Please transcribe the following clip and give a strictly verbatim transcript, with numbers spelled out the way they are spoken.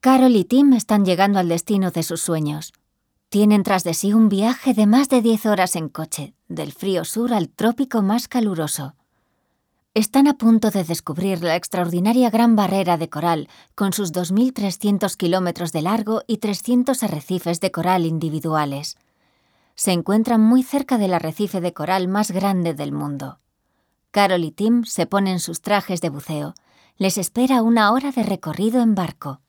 Carol y Tim están llegando al destino de sus sueños. Tienen tras de sí un viaje de más de diez horas en coche, del frío sur al trópico más caluroso. Están a punto de descubrir la extraordinaria Gran Barrera de Coral, con sus dos mil trescientos kilómetros de largo y trescientos arrecifes de coral individuales. Se encuentran muy cerca del arrecife de coral más grande del mundo. Carol y Tim se ponen sus trajes de buceo. Les espera una hora de recorrido en barco.